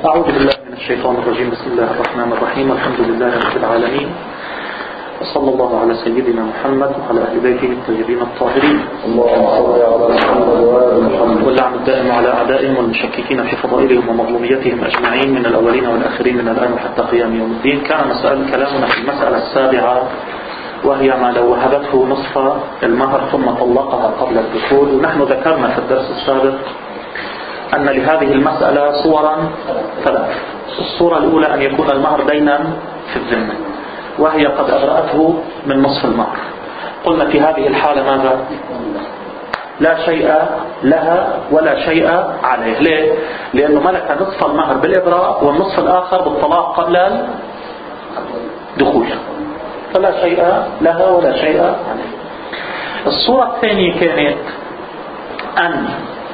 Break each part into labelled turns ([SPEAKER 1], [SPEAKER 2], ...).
[SPEAKER 1] أعوذ بالله من الشيطان الرجيم. بسم الله الرحمن الرحيم. الحمد لله رب العالمين، وصلى الله على سيدنا محمد وعلى أهل بيته الطيبين الطاهرين.
[SPEAKER 2] اللهم صل على محمد وآل محمد.
[SPEAKER 1] واللعن الدائم على أعدائهم والمشككين في فضائلهم ومظلوميتهم أجمعين من الأولين والآخرين من الآن حتى قيام يوم الدين. كان كلامنا في المسألة السابعة، وهي ما لو وهبته نصف المهر ثم طلقها قبل الدخول. ونحن ذكرنا في الدرس السابق أن لهذه المسألة صورا ثلاث. الصورة الأولى أن يكون المهر دينا في الذمة، وهي قد أبرأته من نصف المهر. قلنا في هذه الحالة ماذا؟ لا شيء لها ولا شيء عليه. ليه؟ لأنه ملك نصف المهر بالإبراء والنصف الآخر بالطلاق قبل الدخول، فلا شيء لها ولا شيء عليه. الصورة الثانية كانت أن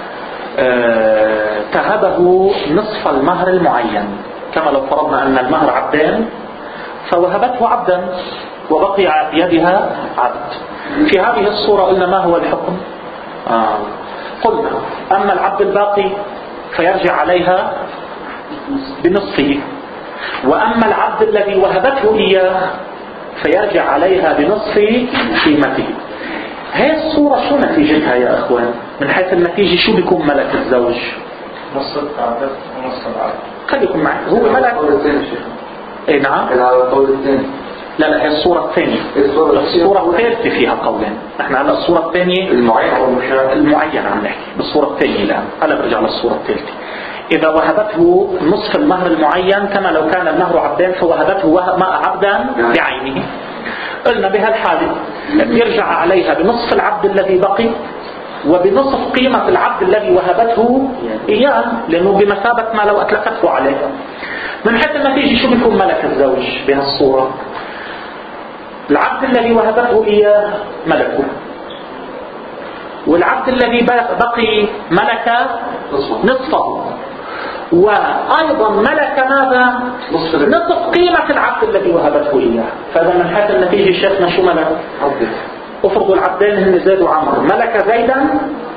[SPEAKER 1] تهبه نصف المهر المعين، كما لو فرضنا أن المهر عبدان فوهبته عبدا وبقي بيدها عبد. في هذه الصورة قلنا ما هو الحكم؟ قلنا أما العبد الباقي فيرجع عليها بنصفه، وأما العبد الذي وهبته إياه فيرجع عليها بنصف قيمته. هذه الصورة شو نتيجتها يا أخوان؟ من حيث النتيجة شو بيكون ملك الزوج؟
[SPEAKER 2] نص العبد ونص العبد.
[SPEAKER 1] خليكم معي، هو ملك. اي نعم.
[SPEAKER 2] القول الثاني.
[SPEAKER 1] لا هي الصورة الثانية. الصورة الثالثة فيها قولين. نحن على الصورة الثانية المعين عم نحكي. بالصورة الثانية الآن هلا برجع للصورة الثالثة. إذا وهبته نصف المهر المعين كما لو كان المهر عبدان فوهبته عبدا بعينه، قلنا بهالحالة يرجع عليها بنصف العبد الذي بقي وبنصف قيمة العبد الذي وهبته إياه، لأنه بمثابة ما لو أطلقته عليه. من حيث النتيجة شو بيكون ملك الزوج بهالصورة؟ العبد الذي وهبته إياه ملكه، والعبد الذي بقي ملك نصفه، وأيضا ملك ماذا؟ نصف قيمة العبد الذي وهبته إياه. فهذا من حيث النتيجة شيخنا شو ملك؟ افرضوا العبدين هن زيد وعمر، ملك زيدا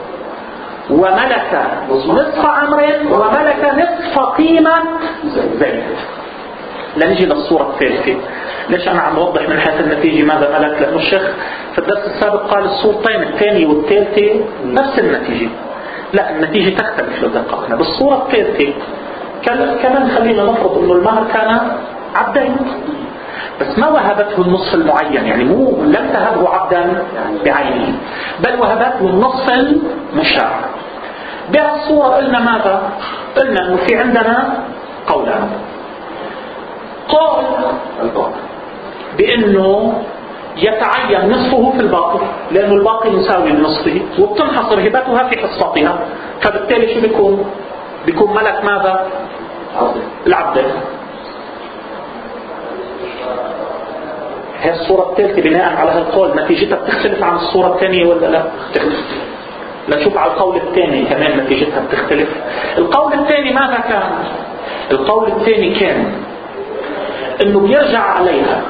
[SPEAKER 1] وملك نصف عمر وملك نصف قيمة زيد. لنجي للصورة الثالثة. ليش أنا عم أوضح من حيث النتيجة ماذا ملك؟ لأنه الشيخ في الدرس السابق قال الصورتين الثانية والثالثة نفس النتيجة. لا، النتيجة تختلف لو دققنا. بالصورة الثالثة كمان خلينا نفرض أنه المهر كان عبدين، بس ما وهبته النصف المعين، يعني لم تهبه عبدا بعينه، بل وهبته النصف المشاع. بهالصورة قلنا ماذا؟ قلنا أنه في عندنا قولان. قول بأنه يتعين نصفه في الباقي لأنه الباقي مساوي لنصفه، وبتنحصر هبتها في حصتها، فبالتالي شو بيكون ملك ماذا؟ العبد. هي الصورة الثالثة بناء على هالقول نتيجتها بتختلف عن الصورة الثانية ولا لا؟ بتختلف. لنشوف على القول الثاني كمان نتيجتها بتختلف. القول الثاني ماذا كان؟ القول الثاني كان انه بيرجع عليها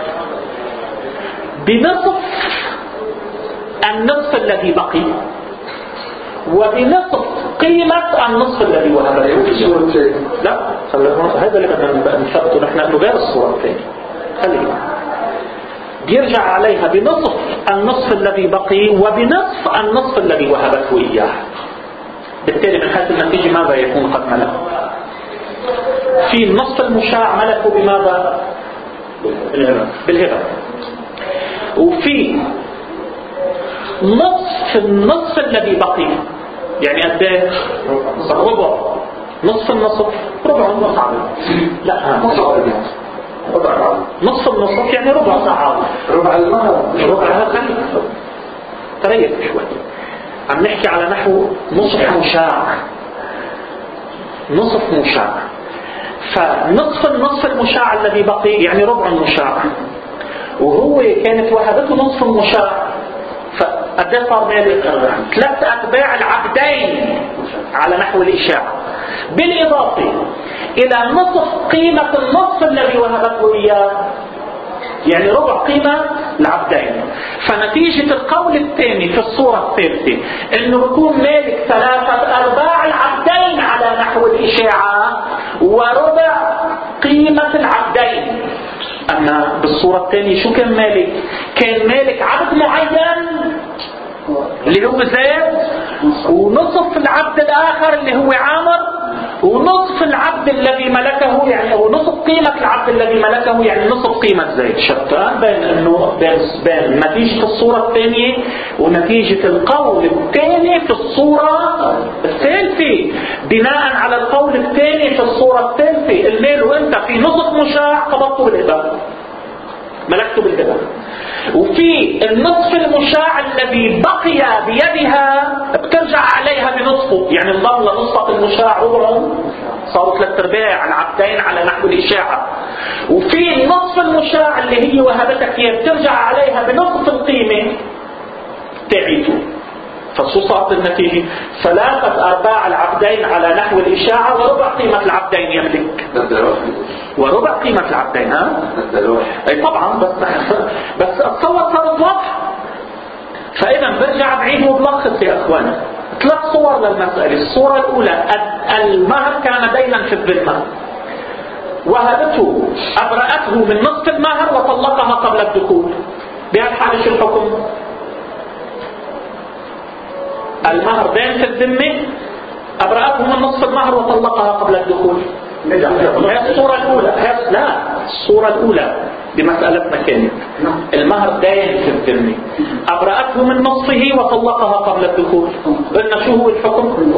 [SPEAKER 1] بنصف النصف الذي بقي وبنصف قيمة النصف الذي وهبته. لا، هذا اللي بدنا نثبته نحن انه غير الصورة الثانية. خلينا بيرجع عليها بنصف النصف الذي بقي وبنصف النصف الذي وهبته إياه. بالتالي من حيث النتيجة ماذا يكون قد ملك؟ في النصف المشاع ملكه بماذا؟ بالهبة. وفي النصف الذي بقي يعني قد ايه؟ ربع. نصف النصف ربع النصف. لا، نصف النصف يعني ربع ساعة.
[SPEAKER 2] ربع المهر.
[SPEAKER 1] ربعها خلي تريح شوي. عم نحكي على نحو نصف مشاع. نصف مشاع. فنصف المشاع الذي بقي يعني ربع المشاع، وهو كانت وهبته نصف المشاع، فقد صار مالك 3 أتباع العبدين على نحو الإشاعة، بالإضافة إلى نصف قيمة النصف الذي وهبته إياه يعني ربع قيمة العبدين. فنتيجة القول الثاني في الصورة الثالثة انه بيكون مالك 3/4 العبدين على نحو الإشاعة، وربع قيمة العبدين. أما بالصورة الثانية شو كان مالك؟ كان مالك عبد معين اللي هو زيد، ونصف العبد الآخر اللي هو عامر، ونصف العبد الذي ملكه يعني أو نصف قيمة العبد الذي ملكه يعني نصف قيمة زيد. شتان بين أنه بين نتيجة الصورة الثانية ونتيجة القول الثاني في الصورة الثالثة. بناء على القول الثاني في الصورة الثالثة المال وانت في نصف مشاع قبضته بالهبة، ملكته بالهبة، وفي النصف المشاع الذي بقي بيدها بترجع عليها بنصفه، يعني انضم لنصف المشاع ربعه صاروا 3/4 العبدين على نحو الإشاعة، وفي النصف المشاع اللي هي وهبتك اياه بترجع عليها بنصف القيمة تبعيته. فشو صارت النتيجة؟ 3/4 العبدين على نحو الإشاعة وربع قيمة العبدين يملك. وربع قيمة العبدين. اي طبعا بس اتصور صارت واضحة. فإذا برجع بعيد وبلخص يا اخواني 3 صور للمسألة. الصورة الأولى المهر كان دينا في الذمة، وهبته أبرأته من نصف المهر وطلقها قبل الدخول. بهالحالة شو الحكم؟ المهر دين في الذمة، أبرأته من نصف المهر وطلقها قبل الدخول. هي الصورة الأولى. لا، الصورة الأولى بمسألتنا كانت المهر دين في الذمة، أبرأته من نصفه وطلقها قبل الدخول. قلنا شو هو الحكم؟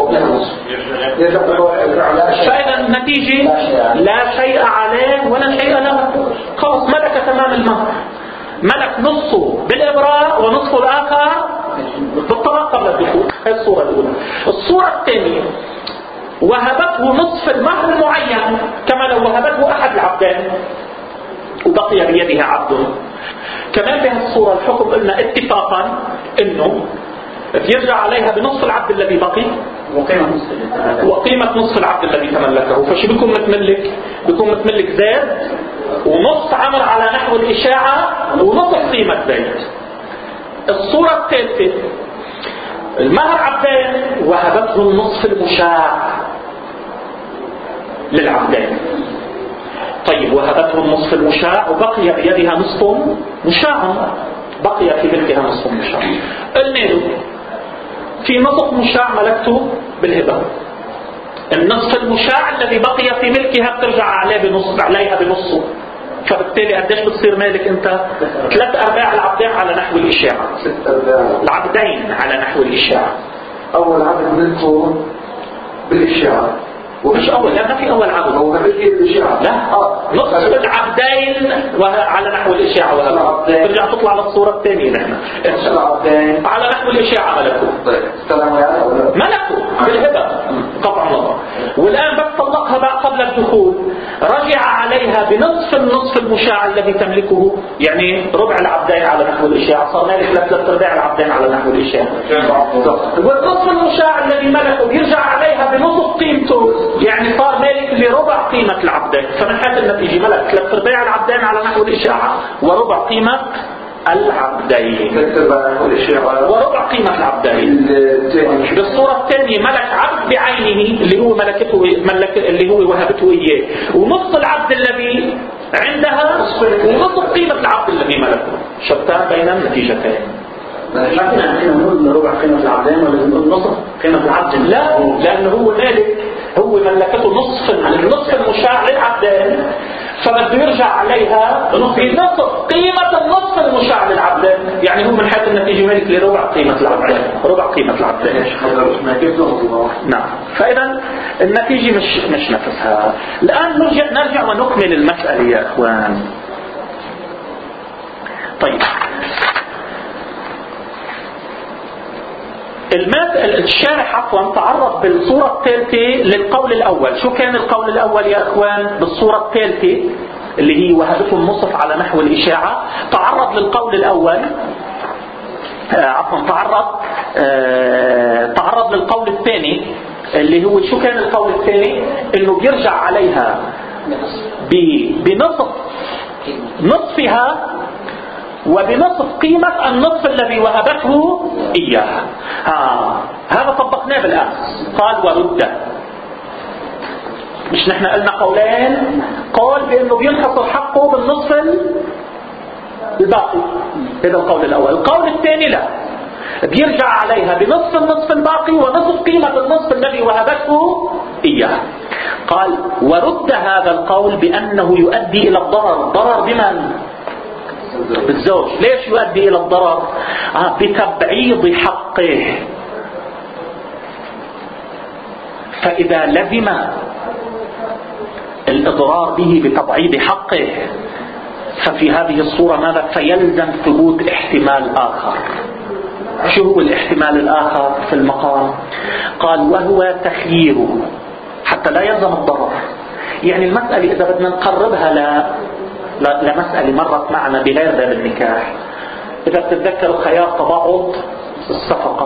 [SPEAKER 1] فإذا النتيجة لا شيء عليه ولا شيء له، خلص ملك تمام المهر، ملك نصه بالإبراء ونصفه الآخر بالطلاق قبل الدخول. هي الصورة الأولى. الصورة الثانية وهبته نصف المهر المعين كما لو وهبته أحد العبدين وبقي بيدها عبد. كمان بهالصورة الحكم قلنا اتفاقا انه يرجع عليها بنصف العبد الذي بقي وقيمة نصف العبد الذي تملكه. فشو بيكون متملك؟ بيكون متملك زيد ونص عمر على نحو الإشاعة ونصف قيمة زيد. الصورة الثالثة المهر عبدين وهبته النصف المشاع للعبدين. طيب وهبته النصف المشاع وبقي بيدها نصف مشاع، بقي في ملكها نصف مشاع. قلنا له في نصف مشاع ملكته بالهبة، النصف المشاع الذي بقي في ملكها بترجع عليها بنصه. فبالتالي قديش بتصير مالك انت؟ 3/4 العبدين على نحو الإشاعة. العبدين على نحو الإشاعة.
[SPEAKER 2] أول عبد ملكه بالإشاعة،
[SPEAKER 1] ومش أول، لا ما في أول عبد،
[SPEAKER 2] هو ملكه بالإشاعة.
[SPEAKER 1] لا نصف العبدين على نحو الإشاعة وهذا ترجع تطلع للصورة الثانية. نحن العبدين على نحو الإشاعة ملكه بالهبة قطع الله، والآن بس طلقها بعد قبل الدخول رجع عليها بنصف النصف المشاع الذي تملكه، يعني ربع العبدين على نحو الإشاعة، صار مالك 3/4 العبدين على نحو الإشاعة. والنصف المشاع الذي ملكه يرجع عليها بنصف قيمته، يعني صار مالك لربع قيمة العبدين. فمن حيث النتيجة ملك 3/4 العبدين على نحو الإشاعة وربع قيمة العبدين وربع قيمة العبدين. بالصورة الثانية ملك عبد بعينه اللي هو اللي هو وهبته إياه، ونص العبد الذي عندها ونصف قيمة العبد الذي ملكه. شتان بين النتيجتين.
[SPEAKER 2] لكن احنا نقول ربع قيمة العبدين ولا نقول نصف قيمة العبد؟
[SPEAKER 1] لا، لأنه هو مالك، هو ملكته نصف المشاع للعبدين، فبده يرجع عليها بنصف قيمة النصف المشاع للعبدين، يعني هو من حيث النتيجة مالك لربع قيمة العبدين، ربع قيمة العبدين. نعم. فإذا النتيجة مش نفسها. الآن نرجع ونكمل المسألة يا أخوان. طيب الشارح عفوا تعرض بالصورة الثالثة للقول الأول. شو كان القول الأول يا أخوان بالصورة الثالثة اللي هي وهبته النصف على نحو الإشاعة؟ تعرض للقول الأول تعرض للقول الثاني اللي هو شو كان القول الثاني؟ انه بيرجع عليها نصفها وبنصف قيمة النصف الذي وهبته إياه. هذا طبقناه بالأمس. قال ورد مش نحن قلنا قولين؟ قول بأنه بينحصر حقه بالنصف الباقي، هذا القول الأول. القول الثاني لا، بيرجع عليها بنصف النصف الباقي ونصف قيمة النصف الذي وهبته إياه. قال ورد هذا القول بأنه يؤدي إلى الضرر. ضرر بمن؟ بالزوج. ليش يؤدي إلى الضرر؟ بتبعيض حقه. فإذا لزم الإضرار به بتبعيض حقه ففي هذه الصورة ماذا؟ فيلزم ثبوت احتمال آخر. شو هو الاحتمال الآخر في المقام؟ قال وهو تخييره حتى لا يلزم الضرر. يعني المسألة إذا بدنا نقربها لمسألة مرت معنا بغير باب النكاح، إذا بتتذكروا خيار تباعد الصفقة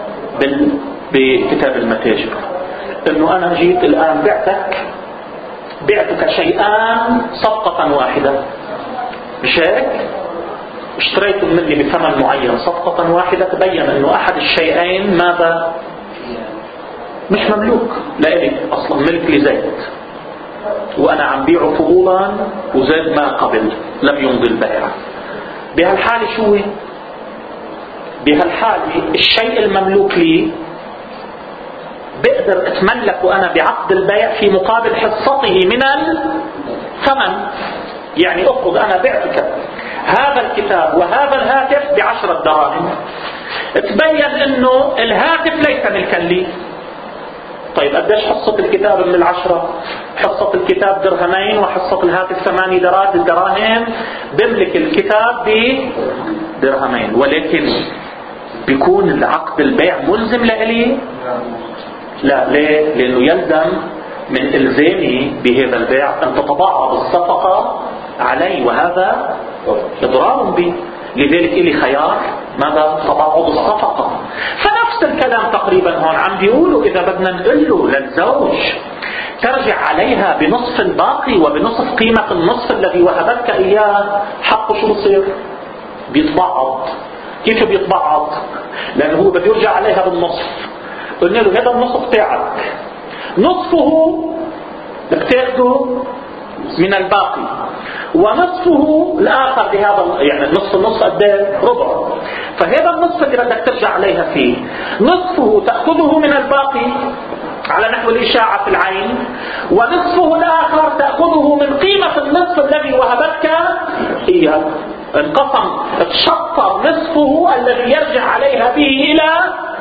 [SPEAKER 1] بكتاب المتاجر، إنه أنا جيت الآن بعتك شيئان صفقة واحدة، مش هيك؟ اشتريت مني بثمن معين صفقة واحدة، تبين انه احد الشيئين ماذا؟ مش مملوك لإلي اصلا، ملك لزيد، وانا عم بيعه فضولا وزيد ما قبل لم يمضي البيع. بهالحالة شو؟ بهالحالة الشيء المملوك لي بقدر اتملكه انا بعقد البيع في مقابل حصته من الثمن. يعني افرض انا بعتك هذا الكتاب وهذا الهاتف ب10 دراهم، تبين انه الهاتف ليس ملكا لي. طيب قديش حصة الكتاب من 10؟ حصة الكتاب درهمين وحصة الهاتف 8 دراهم، بملك الكتاب بدرهمين، ولكن بيكون العقد البيع ملزم لإلي؟ لا. ليه؟ لأنه يلزم من إلزامي بهذا البيع أن تتبعض الصفقة علي، وهذا إضرار بي. لذلك إلي خيار ماذا؟ تباعد الصفقة. فنفس الكلام تقريبا هون عم بيقولوا إذا بدنا نقول له للزوج ترجع عليها بنصف الباقي وبنصف قيمة النصف الذي وهبتك إياه، حقه شو بصير؟ بيتبعض. كيف بيتبعض؟ لأنه هو بده يرجع عليها بالنصف. قلنا له هذا النصف تاعك، نصفه بتاخده من الباقي، ونصفه الآخر بهذا، يعني نصف قد ايه؟ ربع. فهذا النصف اللي بدك ترجع عليها فيه، نصفه تأخذه من الباقي على نحو الإشاعة في العين، ونصفه الآخر تأخذه من قيمة النصف الذي وهبتك إياه. انقسم، اتشطر نصفه الذي يرجع عليها به إلى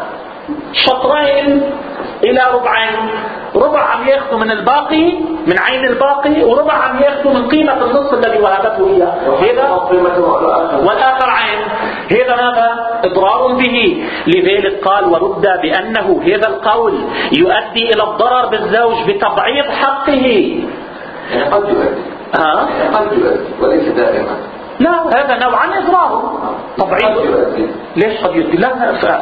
[SPEAKER 1] شطرين إلى ربعين. ربع عم ياخذه من الباقي من عين الباقي، وربع عم ياخذه من قيمة النصف الذي وهبته إياه، هذا والآخر عين. هذا ماذا؟ إضرار به. لذلك قال ورد بأنه هذا القول يؤدي إلى الضرر بالزوج بتبعيض حقه.
[SPEAKER 3] قد يؤدي وليس دائما.
[SPEAKER 1] لا، هذا نوعا إضرار تبعيض. ليش قد يؤدي؟ لا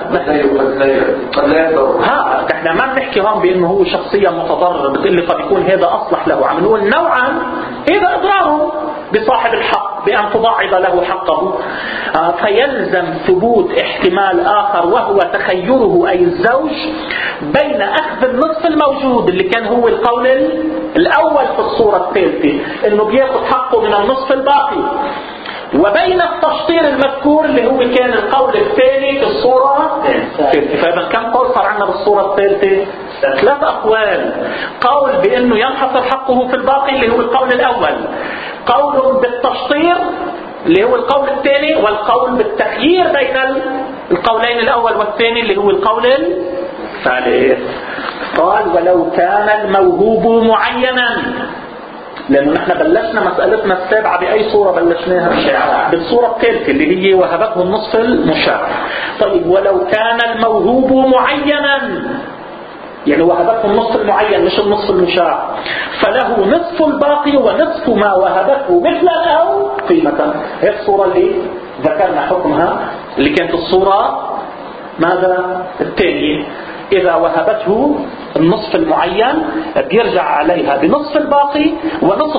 [SPEAKER 3] قد لا يضر.
[SPEAKER 1] احنا ما بنحكي هون بانه هو شخصيا متضرر، بتقول لي قد يكون هذا اصلح له. عم نقول نوعا هذا اضرار بصاحب الحق بان تضاعف له حقه. فيلزم ثبوت احتمال اخر وهو تخيره اي الزوج بين اخذ النصف الموجود اللي كان هو القول الاول في الصورة الثالثة انه بياخذ حقه من النصف الباقي، وبين التشطير المذكور اللي هو كان القول الثاني في الصورة الثالثة. فإذا كم قول صار عندنا بالصورة الثالثة؟ 3 أقوال. قول بأنه ينحصر حقه في الباقي اللي هو القول الأول، قول بالتشطير اللي هو القول الثاني، والقول بالتخيير بين القولين الأول والثاني اللي هو القول الثالث. قال ولو كان الموهوب معينا، لأنه نحن بلشنا مسألتنا السابعة بأي صورة بلشناها؟ بالصورة الثالثة اللي هي وهبته النصف المشاع. طيب ولو كان الموهوب معينا، يعني وهبته النصف المعين مش النصف المشاع، فله نصف الباقي ونصف ما وهبته مثلا أو قيمة. هي الصورة اللي ذكرنا حكمها اللي كانت الصورة ماذا؟ الثانية. إذا وهبته النصف المعين بيرجع عليها بنصف الباقي ونصف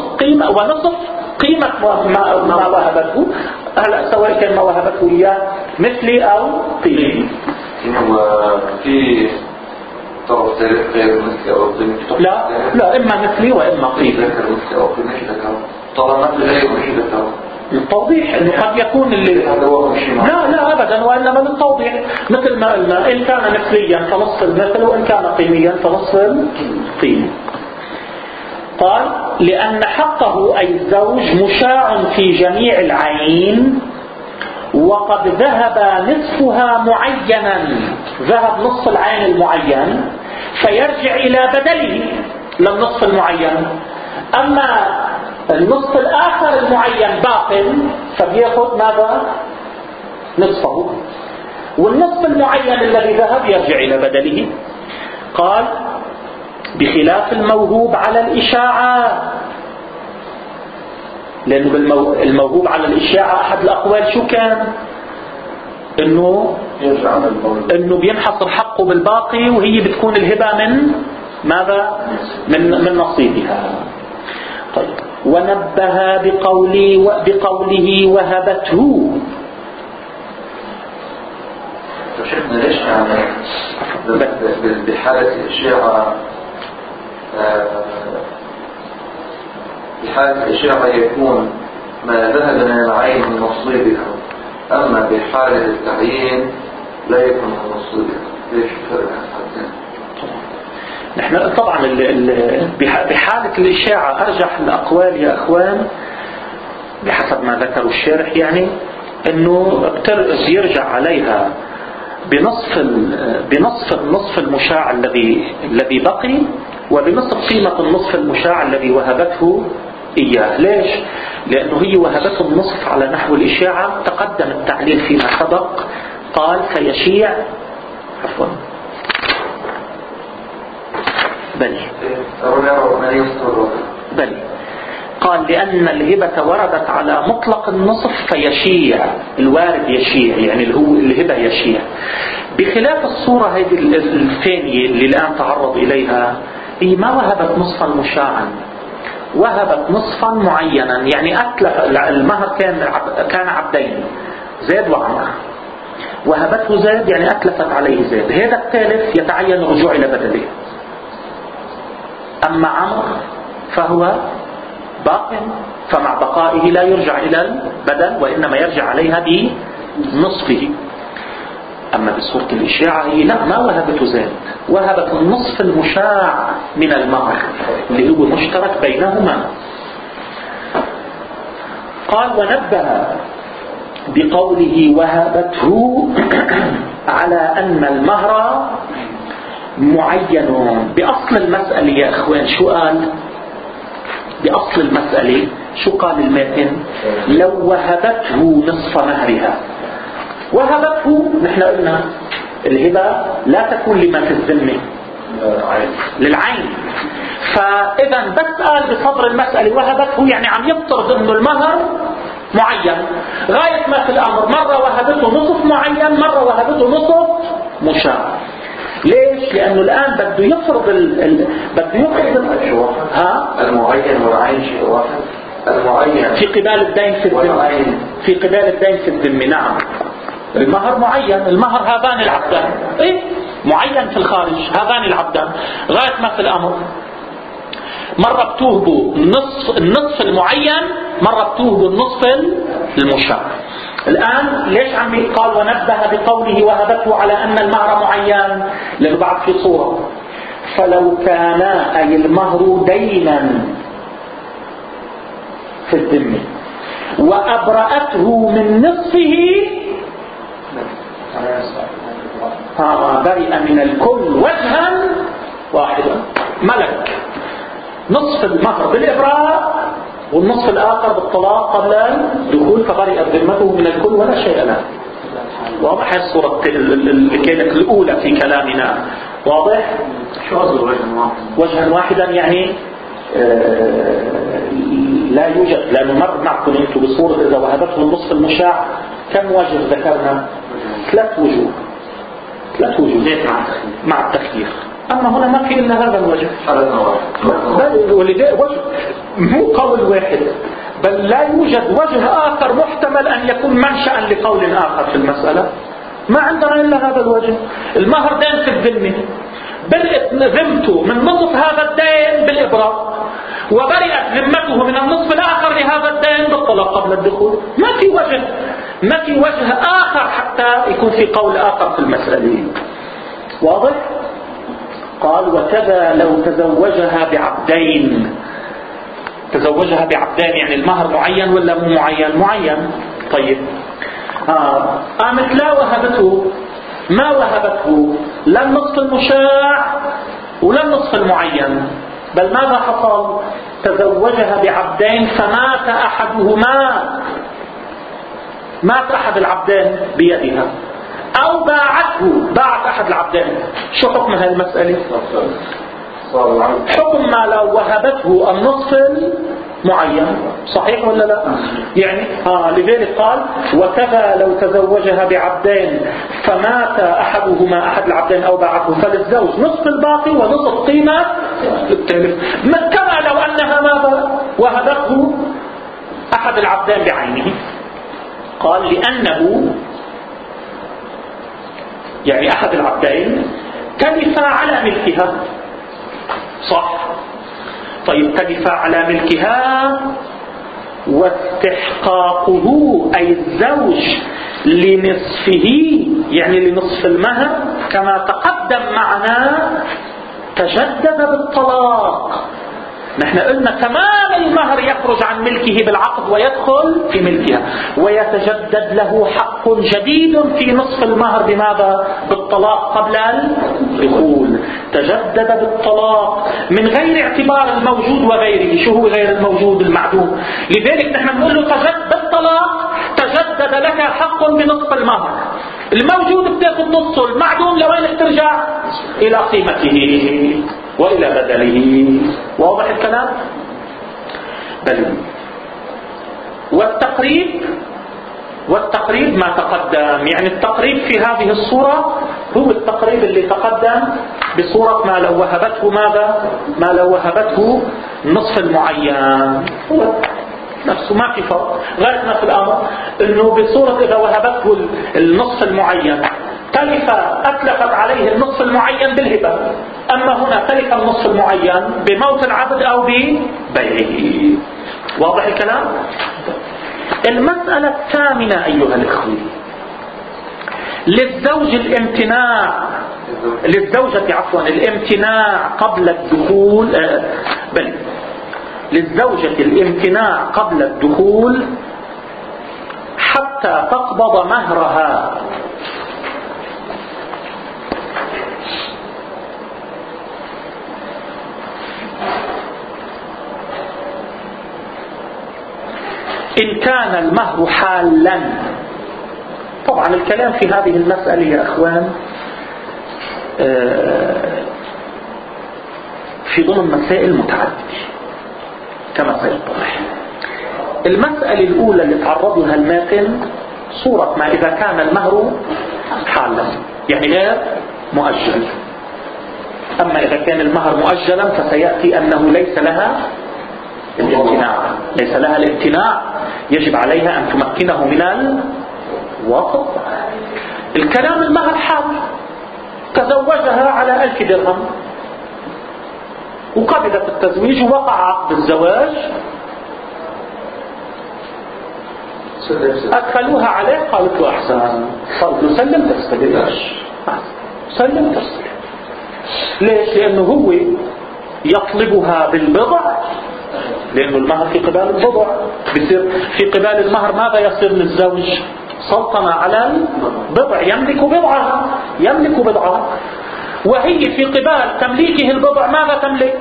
[SPEAKER 1] قيمة ما وهبته. هلا سواء كان ما وهبته إياه مثلي أو قيمة.
[SPEAKER 3] في طرف ثالث غير مثلي أو قيمة؟
[SPEAKER 1] لا إما مثلي وإما قيمة.
[SPEAKER 3] ذكر مثلي أو قيمة ذكر طالما مثل غير مثلي ذكر.
[SPEAKER 1] التوضيح انه قد يكون اللي لا ابدا، وانما للتوضيح مثل ما قلنا ان كان مثليا فنصف المثل وان كان قيميا فنصف القيمه. قال لان حقه اي الزوج مشاع في جميع العين وقد ذهب نصفها معينا، ذهب نصف العين المعين فيرجع الى بدله للنصف المعين، اما النصف الآخر المعين باطل فبيأخذ ماذا؟ نصفه، والنصف المعين الذي ذهب يرجع إلى بدله. قال بخلاف الموهوب على الإشاعة، لأنه الموهوب على الإشاعة أحد الأقوال شو كان؟ إنه بينحصر حقه بالباقي وهي بتكون الهبة من ماذا؟ من نصيبها. طيب ونبه بقوله وهبته.
[SPEAKER 3] شيخنا ليش يعني بحالة الإشاعة يكون ما ذهب من العين من نصيبها، أما بحالة التعيين لا يكون من نصيبها؟ ليش الفرق؟
[SPEAKER 1] نحن طبعا بحالة الإشاعة أرجح الأقوال يا أخوان بحسب ما ذكروا الشارح، يعني أنه يرجع عليها بنصف النصف المشاع الذي بقي، وبنصف قيمة النصف المشاع الذي وهبته إياه. ليش؟ لأنه هي وهبته النصف على نحو الإشاعة، تقدم التعليل فيما سبق، قال فيشيع بل قال لأن الهبة وردت على مطلق النصف فيشيع، الوارد يشيع يعني الهبة يشيع، بخلاف الصورة هذه الثانية اللي الآن تعرض إليها، هي ما وهبت نصفا مشاعا، وهبت نصفا معينا، يعني أتلف المهر كان عبدين زيد وعمر، وهبته زيد يعني أتلفت عليه زيد، هذا الثالث يتعين الرجوع إلى بدله. أما عمر فهو باق، فمع بقائه لا يرجع إلى البدل وإنما يرجع عليها بنصفه. أما بصورة الإشاعة هي لا، ما وهبت زيد، وهبت النصف المشاع من المهر اللي هو مشترك بينهما. قال ونبه بقوله وهبته على أن المهر معين بأصل المسألة. يا أخوان شو قال بأصل المسألة؟ شو قال الماتن؟ لو وهبته نصف مهرها. وهبته نحن قلنا الهبة لا تكون لما في الذمة، للعين، فإذا بس قال بصدر المسألة وهبته يعني عم يفترض انه المهر معين غاية ما في الأمر، مرة وهبته نصف معين، مرة وهبته نصف مشاع. ليش؟ لأنه الآن بده يفرض
[SPEAKER 3] المعين والعين شيء واحد. المعين
[SPEAKER 1] في قبال الدين في الذمة، في قبال الدين في الذمة. نعم المهر معين، المهر هذان العبدان، إيه معين في الخارج هذان العبدان، غاية ما في الأمر مرة بتوهبوا النصف المعين، مرة بتوهبوا النصف المشاع. الآن ليش عم قال ونبه بقوله وهبته على أن المهر معين؟ لأنه بعد في صورة فلو كان أي المهر دينا في الذمة وأبرأته من نصفه برئ من الكل وجها واحدا، ملك نصف المهر بالإبراء والنصف الآخر بالطلاق قبل الدخول، فبرئت ذمته من الكل ولا شيء له. واضح الصورة اللي كانت الأولى في كلامنا؟ واضح؟
[SPEAKER 2] شو قصده
[SPEAKER 1] وجها واحدا يعني لا يوجد، لأنه مر معكم أنتم بصورة إذا وهبته النصف المشاع كم وجه ذكرنا؟ 3 وجوه مع التخيير. أما هنا ما في إلا هذا الوجه، بل وجه مو قول واحد، بل لا يوجد وجه آخر محتمل أن يكون منشأ لقول آخر في المسألة. ما عندنا إلا هذا الوجه. المهر دين في الذمة، ذمته من نصف هذا الدين بالإبراء، وبرئت ذمته من النصف الآخر لهذا الدين بالطلاق قبل الدخول. ما في وجه آخر حتى يكون في قول آخر في المسألة. واضح؟ قال وكذا لو تزوجها بعبدين. تزوجها بعبدين يعني المهر معين ولا مو معين؟ معين. طيب قامت لا وهبته، ما وهبته لا النصف المشاع ولا النصف المعين، بل ماذا حصل؟ تزوجها بعبدين فمات أحدهما، مات أحد العبدين بيدها، أو باعت أحد العبدين. شو حكم هذه المسألة؟ حكم ما لو وهبته النصف المعين. صحيح ولا لا؟ يعني لذلك قال وكذا لو تزوجها بعبدين فمات أحدهما، أحد العبدين أو باعته، فللزوج نصف الباقي ونصف قيمة التلف، كما لو أنها ماذا وهبته أحد العبدين بعينه. قال لأنه يعني أحد العبدين تلف على ملكها. صح؟ طيب تلف على ملكها واستحقاقه أي الزوج لنصفه يعني لنصف المهر كما تقدم معنا تجدد بالطلاق. نحن قلنا تمام المهر يخرج عن ملكه بالعقد ويدخل في ملكها، ويتجدد له حق جديد في نصف المهر بماذا؟ بالطلاق قبل الدخول. تجدد بالطلاق من غير اعتبار الموجود وغيره. شو هو غير الموجود؟ المعدوم. لذلك نحن نقول له تجدد بالطلاق، تجدد لك حق بنصف المهر. الموجود بتاخذ نصه، المعدوم لوين بترجع؟ إلى قيمته وإلى بدله. واضح الكلام؟ بل والتقريب ما تقدم، يعني التقريب في هذه الصورة هو التقريب اللي تقدم بصورة ما لو وهبته ماذا؟ ما لو وهبته النصف المعين، هو نفسه ما في فرق. غايتنا في الأمر أنه بصورة إذا وهبته النصف المعين أتلفت عليه النصف المعين بالهبة، أما هنا تلف النصف المعين بموت العبد أو ببيعه. واضح الكلام؟ المسألة الثامنة أيها الإخوة، للزوجة الامتناع قبل الدخول، للزوجة الامتناع قبل الدخول حتى تقبض مهرها. إن كان المهر حالا. طبعا الكلام في هذه المسألة يا أخوان في ضمن مسائل متعددة كما سيتضح. المسألة الأولى اللي تعرض لها الماتن صورة ما إذا كان المهر حالا يعني غير مؤجل. أما إذا كان المهر مؤجلا فسيأتي أنه ليس لها الامتناع، يجب عليها أن تمكنه من الوقت. الكلام المهر حال، تزوجها على 1000 درهم وقبلت التزويج ووقع عقد الزواج، أدخلوها عليه، قالت له أحسن، قالت له سلم تستلم، سلم تستلم. ليش؟ لأنه هو يطلبها بالبضع، لأنه المهر في قبال البضع، بيصير في قبال المهر ماذا يصير للزوج؟ سلطنة على البضع، يملك بضعها، وهي في قبال تمليكه البضع ماذا تملك؟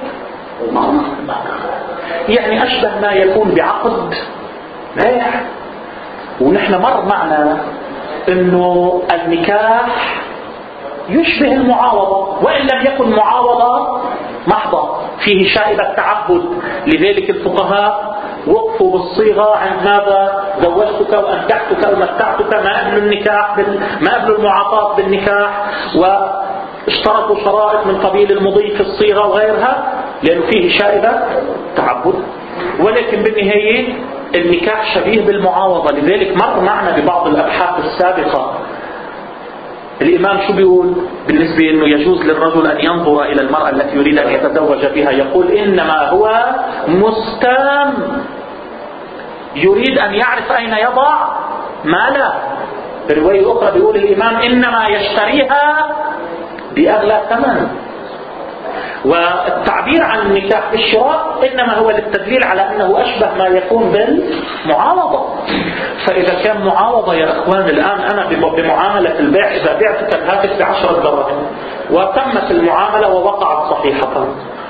[SPEAKER 1] يعني أشبه ما يكون بعقد بيع. ونحن مر معنا إنه النكاح يشبه المعاوضة، وإن لم يكن معاوضة محضة، فيه شائبة تعبد. لذلك الفقهاء وقفوا بالصيغة عند ماذا؟ زوجتك وأنكحتك ومتعتك، ما قبل النكاح ما قبل المعاطاة بالنكاح، واشترطوا شرائط من قبيل المضي في الصيغة وغيرها، لأنه فيه شائبة تعبد. ولكن بالنهاية النكاح شبيه بالمعاوضة. لذلك مر معنا ببعض الأبحاث السابقة الإمام شو بيقول بالنسبة أنه يجوز للرجل أن ينظر إلى المرأة التي يريد أن يتزوج بها؟ يقول إنما هو مستام، يريد أن يعرف أين يضع ماله. برواية أخرى بيقول الإمام إنما يشتريها بأغلى ثمن. والتعبير عن النكاح بالشراء إنما هو للتدليل على أنه أشبه ما يكون بالمعاوضة. فإذا كان معاوضة يا أخوان، الآن أنا بمعاملة البيع إذا بعتك الهاتف ب10 دراهم وتمت المعاملة ووقعت صحيحة،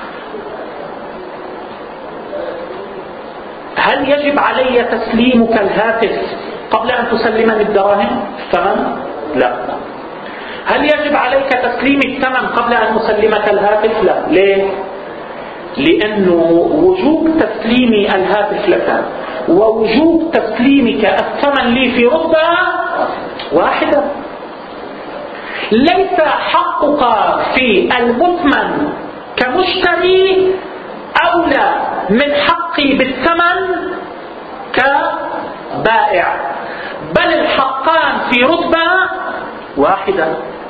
[SPEAKER 1] هل يجب علي تسليمك الهاتف قبل أن تسلمني الدراهم الثمن؟ لا. هل يجب عليك تسليم الثمن قبل أن أسلمك الهاتف؟ لا. ليه؟ لأنه وجوب تسليمي الهاتف لك ووجوب تسليمك الثمن لي في رتبة واحدة. ليس حقك في المثمن كمشتري أولى من حقي بالثمن كبائع، بل الحقان في رتبة واحدة.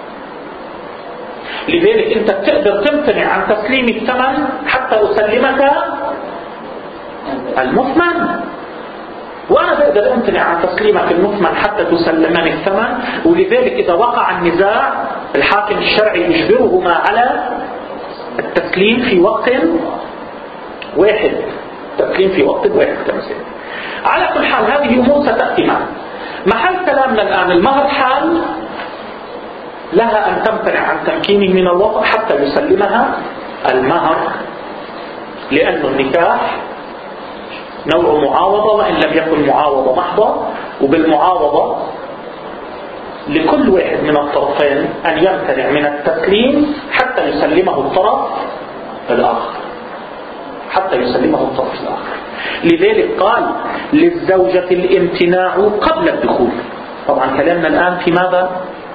[SPEAKER 1] لذلك أنت بتقدر تمتنع عن تسليم الثمن حتى أسلمك المثمن، وأنا بقدر أمتنع عن تسليمك المثمن حتى تسلمني الثمن. ولذلك إذا وقع النزاع الحاكم الشرعي يجبرهما على التسليم في وقت واحد، تسليم في وقت واحد كمثال. على كل حال هذه أمور ستأتي معنا. محل كلامنا الآن المهر حال لها أن تمتنع عن تمكينه من الوطء حتى يسلمها المهر، لأن النكاح نوع معاوضة وإن لم يكن معاوضة محضة، وبالمعاوضة لكل واحد من الطرفين أن يمتنع من التسليم حتى يسلمه الطرف الآخر، حتى يسلمه الطرف الآخر. لذلك قال للزوجة الامتناع قبل الدخول. طبعا كلامنا الآن في ماذا؟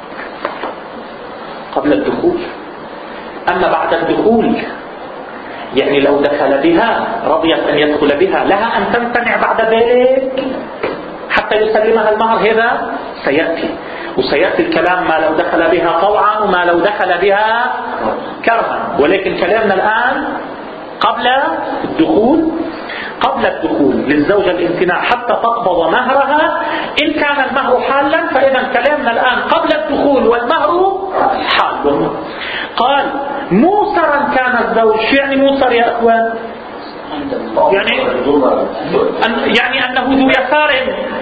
[SPEAKER 1] قبل الدخول. أما بعد الدخول يعني لو دخل بها رضيت أن يدخل بها، لها أن تمتنع بعد ذلك حتى يسلمها المهر. هذا سيأتي، وسيأتي الكلام ما لو دخل بها طوعا وما لو دخل بها كرها. ولكن كلامنا الآن قبل الدخول. قبل الدخول للزوجة الامتناع حتى تقبض مهرها. إن كان المهر حالا فإذا كلامنا الآن قبل الدخول والمهر حال. قال موسرا كان الزوج. يعني موسر يا أخوان؟ يعني أنه ذو يسار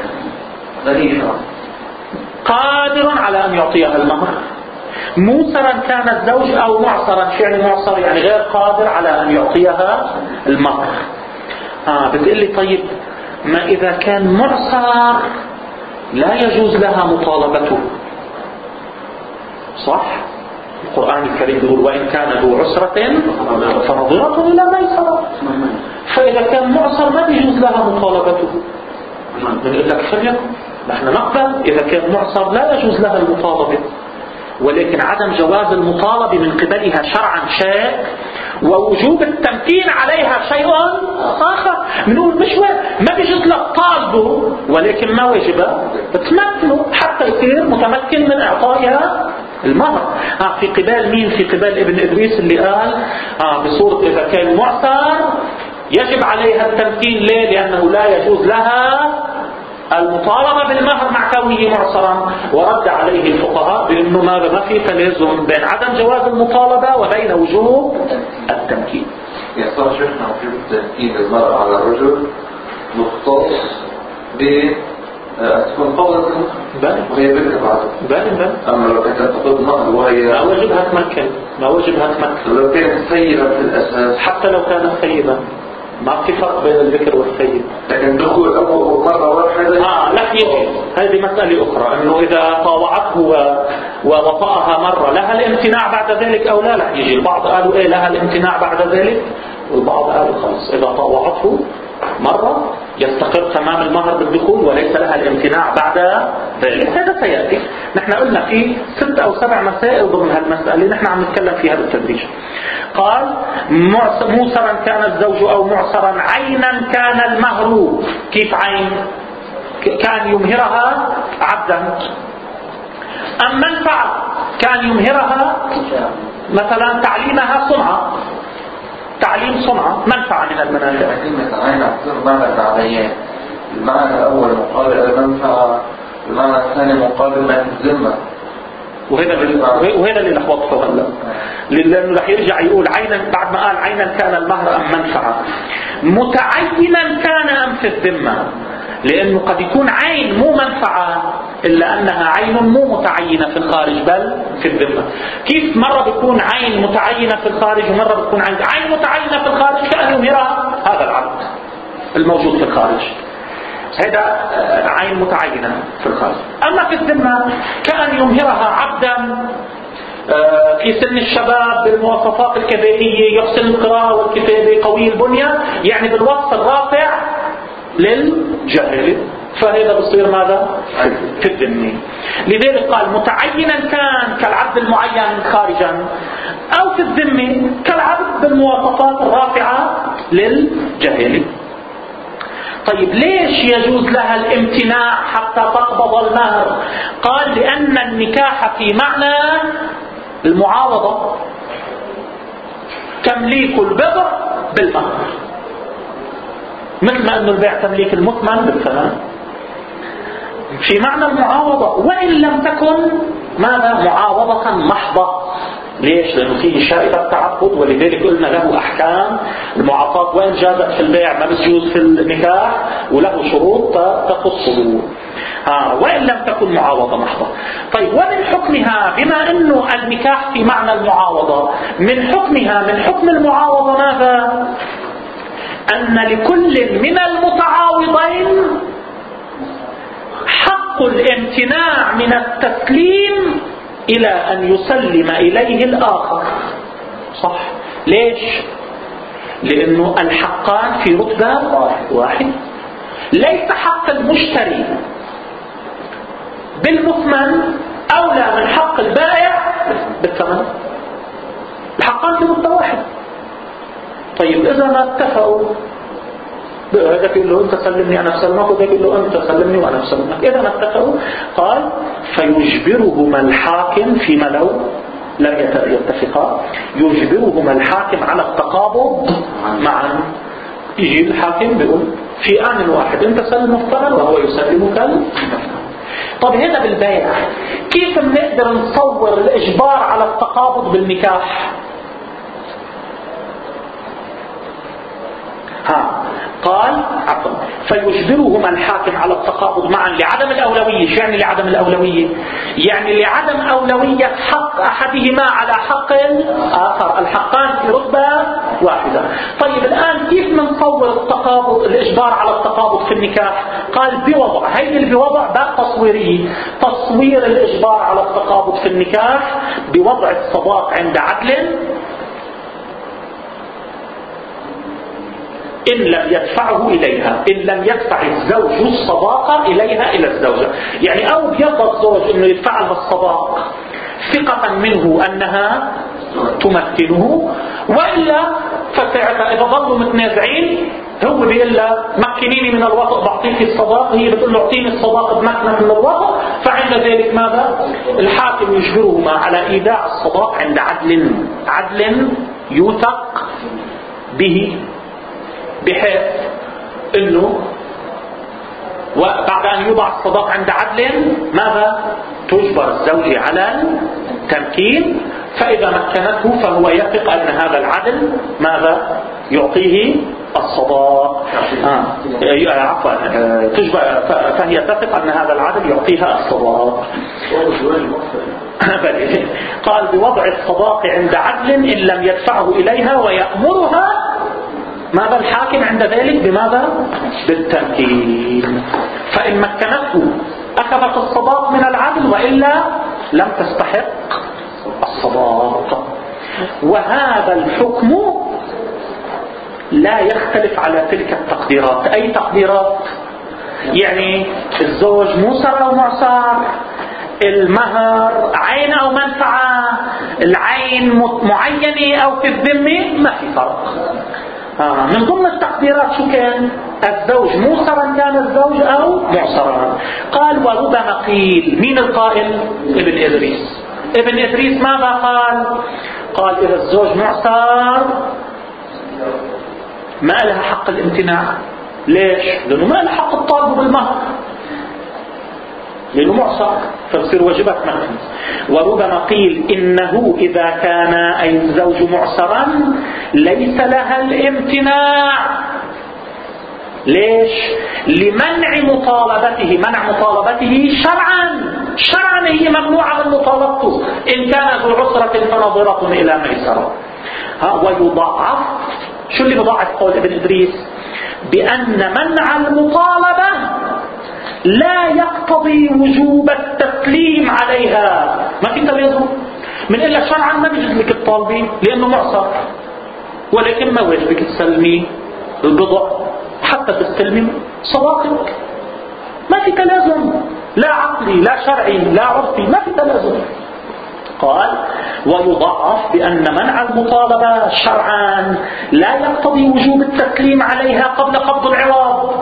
[SPEAKER 1] قادر على أن يعطيها المهر. موسرا كان الزوج أو معصرا. يعني معصر يعني غير قادر على أن يعطيها المهر. بتقلي طيب ما إذا كان معصر لا يجوز لها مطالبته، صح؟ القرآن الكريم يقول وإن كان ذو عسرة فنظرة إلى ميسرة. فإذا كان معصر ما يجوز لها مطالبته. بنقول لك فليكن نحن نقبل إذا كان معصر لا يجوز لها المطالبة، ولكن عدم جواز المطالبة من قبلها شرعا شيء، ووجوب التمكين عليها شيء آخر. بنقول مش ما بيجوز لك طالبه، ولكن ما واجب تمكنه حتى يصير متمكن من إعطائها المهر. في قبال مين؟ في قبال ابن إدريس اللي قال بصورة إذا كان معصر يجب عليها التمكين. ليه؟ لأنه لا يجوز لها المطالبة بالمهر مع كونه معصرا. ورد عليه الفقهاء بأنه ما في تلازم بين عدم جواز المطالبة وبين وجوب التمكين.
[SPEAKER 3] يصار شيخنا وجوب تمكين المرأة على الرجل مختص تكون قولة وهي بنت بعد. أما لو كانت تقض مهر وهي
[SPEAKER 1] ما وجبها تمكن، ما وجبها تمكن.
[SPEAKER 3] لو كانت ثيبة في الأساس،
[SPEAKER 1] حتى لو كانت ثيبة ما في فرق بين الذكر والثيب.
[SPEAKER 3] لكن دخول أول مرة واحدة
[SPEAKER 1] لا يجي. هذه مسألة أخرى، أنه إذا طاوعته ووطأها مرة لها الامتناع بعد ذلك أو لا يجي. البعض قالوا إيه لها الامتناع بعد ذلك، والبعض قالوا خلص إذا طاوعته مرة يستقر تمام المهر بالدخول وليس لها الامتناع بعد ذلك. هذا سيأتي. نحن قلنا في 6 أو 7 مسائل ضمن هالمسألة نحن عم نتكلم فيها بالتدريج. قال موسرا كان الزوج أو معسرا عينا كان المهر. كيف عين؟ كان يمهرها عبدا. أم منفعة كان يمهرها مثلا تعليمها صنعة، تعليم صنعة منفعة من المنافع.
[SPEAKER 3] عين أكثر معنى معنيين، المعنى الأول مقابل المنفعة، المعنى الثاني مقابل ما الذمة.
[SPEAKER 1] وهذا اللي لخبطته هلا، لأنه رح يرجع يقول عينا بعد ما قال عينا كان المهر أم منفعة، متعينا كان أم في الذمة، لأنه قد يكون عين مو منفعة إلا أنها عين مو متعينة في الخارج بل في الذمة. كيف مرة بيكون عين متعينة في الخارج ومرة بيكون عين متعينة في الخارج كأن يمهرها هذا العبد الموجود في الخارج، هذا عين متعينة في الخارج. أما في الذمة كأن يمهرها عبدا في سن الشباب بالمواصفات الكبيرية، يحسن القراءة والكتابة، قوي البنية، يعني بالوصف الرافع للجاهل، فهذا بصير ماذا؟ في الذمة. لذلك قال متعينا كان كالعبد المعين خارجا، أو في الذمة كالعبد بالمواصفات الرافعة للجاهل. طيب ليش يجوز لها الامتناع حتى تقبض المهر؟ قال لأن النكاح في معنى المعاوضة، تمليك البضع بالمهر، مثل ما أنه البيع تمليك المثمن بالثمن، في معنى المعاوضة، وإن لم تكن ماذا؟ معاوضة محضة. ليش؟ لأنه فيه شائبة تعبد، ولذلك قلنا له أحكام المعاطاة، وإن جازت في البيع ما بتجوز في النكاح، وله شروط تخصه. وإن لم تكن معاوضة محضة. طيب ومن حكمها، بما أنه النكاح في معنى المعاوضة، من حكمها من حكم المعاوضة ماذا؟ أن لكل من المتعاوضين حق الامتناع من التسليم إلى أن يسلم إليه الآخر. صح؟ ليش؟ لأنه الحقان في رتبة واحد. ليس حق المشتري بالمثمن أولى من حق البائع بالثمن، الحقان في رتبة واحد. طيب إذا ما اتفقوا، هذا يقول له أنت سلمني أنا أسلمك، وهذا يقول له أنت سلمني وأنا أسلمك، إذا ما اتفقوا قال فيجبرهما الحاكم، فيما لو لم يتفقا يجبرهما الحاكم على التقابض معا. يجي الحاكم بيقول في آن واحد أنت سلم الثمن وهو يسلمك. طب هذا بالبيع كيف بنقدر نصور الإجبار على التقابض بالنكاح؟ قال عفوا فيجبرهما الحاكم على التقابض معا لعدم الأولوية. شو يعني لعدم الأولوية؟ يعني لعدم أولوية حق أحدهما على حق الآخر، الحقان في رتبة واحدة. طيب الآن كيف نصور التقابض، الإجبار على التقابض في النكاح؟ قال بوضع، هيدي بوضع باب تصويري، تصوير الإجبار على التقابض في النكاح بوضع الصداق عند عدل إن لم يدفعه إليها، إن لم يدفع الزوج الصداقة إليها إلى الزوجة. يعني أو بيرضى الزوج إنه يدفع لها الصداق ثقة منه أنها تمكنه، وإلا فساعتها إذا ظلوا متنازعين هو بيقول لها مكنيني من الوطء بعطيك الصداق، هي بتقول له اعطيني الصداق بمكنة من الوطء، فعند ذلك ماذا؟ الحاكم يجبرهما على إيداع الصداق عند عدل يوثق به، بحيث انه وبعد ان يوضع الصداق عند عدل ماذا؟ تجبر الزوجة على التمكين، فاذا مكنته فهو يثق ان هذا العدل ماذا؟ يعطيه الصداق. عفوا تجبر، فهي تثق ان هذا العدل يعطيها الصداق. قال بوضع الصداق عند عدل ان لم يدفعه اليها، ويأمرها ماذا الحاكم عند ذلك بماذا؟ بالتمكين. فإن مكنته أخذت الصداق من العدل، وإلا لم تستحق الصداق. وهذا الحكم لا يختلف على تلك التقديرات. أي تقديرات؟ يعني الزوج موسر أو معسر، المهر عين أو منفعة، العين معينة أو في الذمة، ما في فرق. من ضمن التقديرات شو كان؟ الزوج موسرا كان الزوج أو معسرا. قال وربما قيل. مين القائل؟ ابن إدريس. ابن إدريس ماذا قال؟ قال إذا الزوج معسر ما لها حق الامتناع. ليش؟ لأنه ما لها حق الطالب بالمهر، لأنه معسر فتصير واجبات مهر. وربما قيل إنه إذا كان أي الزوج معسرا ليس لها الامتناع. ليش؟ لمنع مطالبته. منع مطالبته شرعا هي ممنوعة من مطالبته. إن كان ذو عسرة فنظرة إلى ميسرة. ويضاعف. شو اللي بضاعف قول ابن إدريس؟ بأن منع المطالبة لا يقتضي وجوب التسليم عليها. ما في تلازم. من إلا شرعا ما بيجوز لك الطالبين لأنه معسر، ولكن ما واجبك تسلمي البضع حتى تستلمي صداقك. ما في تلازم، لا عقلي لا شرعي لا عرفي، ما في تلازم. قال ويضعف بأن منع المطالبة شرعا لا يقتضي وجوب التسليم عليها قبل قبض العوض.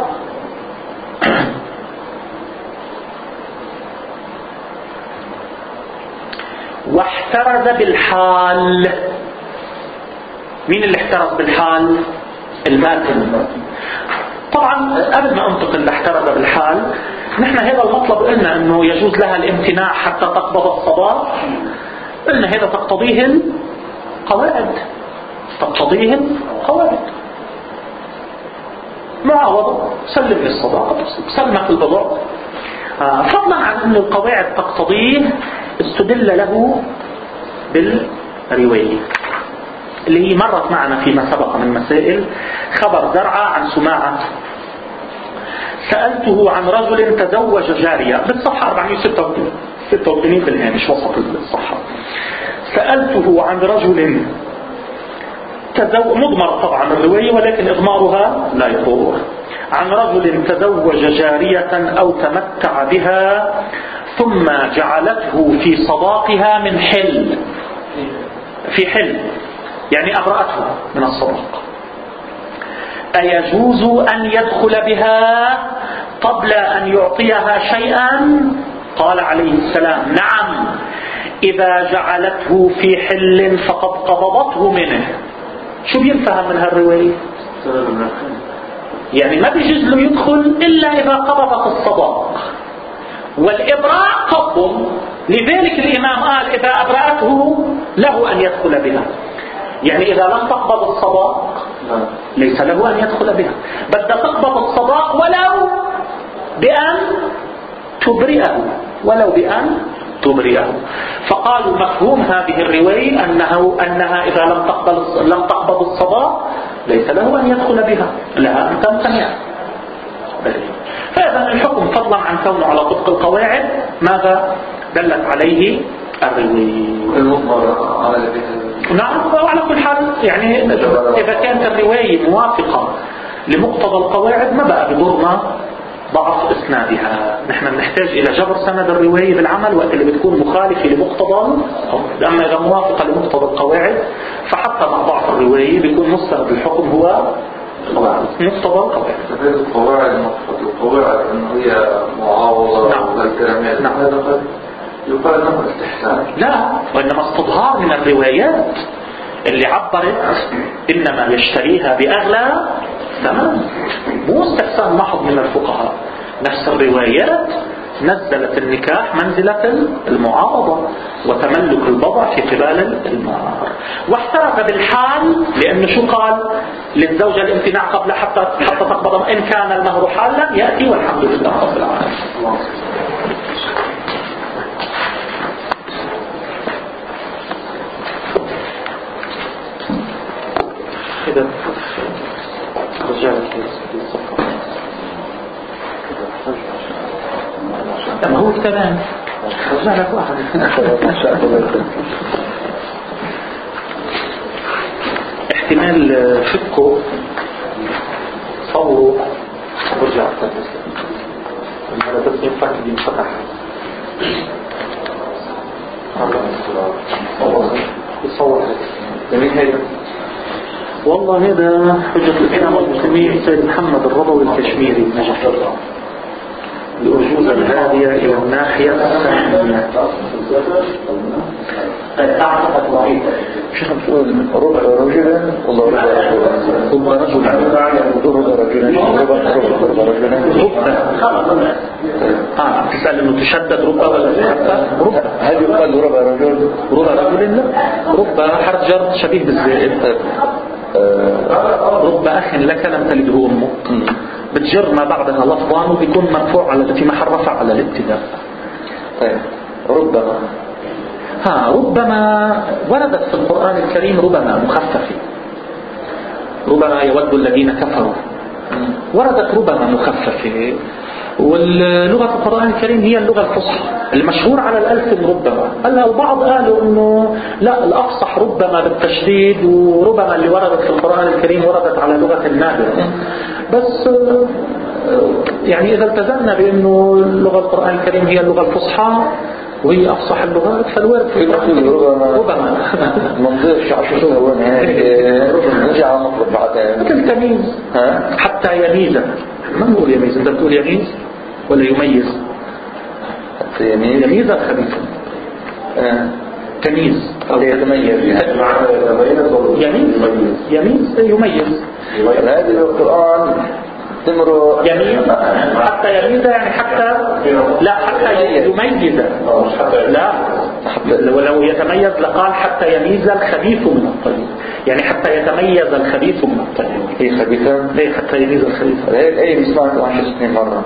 [SPEAKER 1] واحترز بالحال. مين اللي احترز بالحال؟ الماتن. طبعا قبل ما انتقل لاحترز بالحال، نحن هذا المطلب قلنا انه يجوز لها الامتناع حتى تقبض الصداق. قلنا هذا تقتضيه القواعد. معاوضة، سلم لي الصداقة، سلمك البضع. فضلا عن أن القواعد تقتضيه، استدل له بالرواية اللي هي مرت معنا فيما سبق من مسائل. خبر زرعة عن سماعة: سألته عن رجل تزوج جارية، بالصفحة 486 بالهامش وسط الصفحة. سألته عن رجل مضمر طبعا الرواية ولكن إضمارها لا يضر. عن رجل تزوج جارية أو تمتع بها ثم جعلته في صداقها من حل، في حل يعني أبرأته من الصداق، أيجوز أن يدخل بها قبل أن يعطيها شيئا؟ قال عليه السلام: نعم، إذا جعلته في حل فقد قبضته منه. شو بينفهم من هالرواية؟ يعني ما بيجوز له يدخل إلا إذا قبضت الصداق، والإبراء قبض. لذلك الإمام قال إذا أبرأته له أن يدخل بها. يعني إذا لم تقبض الصداق ليس له أن يدخل بها، بدها تقبض الصداق ولو بأن تبرئه. فقالوا مفهوم هذه الرواية أنها إذا لم تقبض الصداق ليس له أن يدخل بها، لها أن تمتنع. فإذا الحكم فضلا عن كونه على طبق القواعد ماذا دلت عليه الرواية. نعم، وعلى كل حال يعني إذا كانت الرواية موافقة لمقتضى القواعد ما بقى بضرنا ضعف إسنادها. نحن نحتاج إلى جبر سند الرواية بالعمل وقت اللي بتكون مخالفة لمقتضى. أما إذا موافقة لمقتضى القواعد فحتى مع ضعف الرواية بيكون مستند الحكم هو مقتضى القواعد.
[SPEAKER 3] القواعد إنه هي معاوضة. نعم. والكلامات.
[SPEAKER 1] نعم.
[SPEAKER 3] هذا قد يقال إنه استحسان.
[SPEAKER 1] لا، وإنما استظهار من الروايات اللي عبرت إنما يشتريها بأغلى ثمن، مو استحسان محض من الفقهاء. نفس الروايات نزلت النكاح منزلة المعاوضة وتملك البضع في قبال المهر. واحترز بالحال لأنه شو قال للزوجة الامتناع قبل حتى تقبض إن كان المهر حالا يأتي، والحمد لله رب العالمين. كده رجعت للصفحة. ما هو الكلام رجع لك واحد. احتمال فكه صوره ورجع هذا بس ينفع ينفتح. يصور لمين هيدا؟ والله هذا حجة الإسلام. تلميذ سيد محمد الربوي الكشميري نجح الأرجوزة الهادية إلى الناحية الثانية.
[SPEAKER 3] شيخ بتقول ربع رجلا ولا ربع رجلا؟ ربع رجلا.
[SPEAKER 1] تسأل إنه تشدد ربع ولا ربع؟
[SPEAKER 3] هل يقال ربع رجل؟
[SPEAKER 1] ربع رجل لا، ربع حرف جر شبيه بالزائد. رب أخ لك لم تلده أمك، بتجر ما بعدها لفظا وبيكون مرفوع على في محل رفع على الابتداء.
[SPEAKER 3] طيب ربما
[SPEAKER 1] ربما وردت في القرآن الكريم ربما مخففة، ربما يود الذين كفروا، وردت ربما مخففة. واللغة في القرآن الكريم هي اللغة الفصحى المشهور على الألف ربما. هلا البعض قالوا إنه لا، الأفصح ربما بالتشديد، وربما اللي وردت في القرآن الكريم وردت على لغة النادرة. بس يعني إذا التزمنا بأنه اللغة القرآن الكريم هي اللغة الفصحى وهي أفصح اللغات، فالورد في ربما
[SPEAKER 3] ما نضيفش 10 ثواني نرجع على مطلب بعدين.
[SPEAKER 1] مثل تمييز حتى يميز، ما نقول يميز، انت بتقول يميز ولا يميز؟
[SPEAKER 3] حتى يميز،
[SPEAKER 1] يميز الخبيث، تمييز
[SPEAKER 3] أو يتميز،
[SPEAKER 1] يميز يميز.
[SPEAKER 3] هذه القرآن تمر
[SPEAKER 1] يميز حتى يميز، يعني حتى لا حتى يميز، لا ولو يتميز لقال حتى يميز الخبيث من الطيب، يعني حتى يتميز الخبيث من الطيب.
[SPEAKER 3] هي خبيثة؟
[SPEAKER 1] ليه حتى يميز الخبيث؟
[SPEAKER 3] اي بسمعت 10 سنين مرة.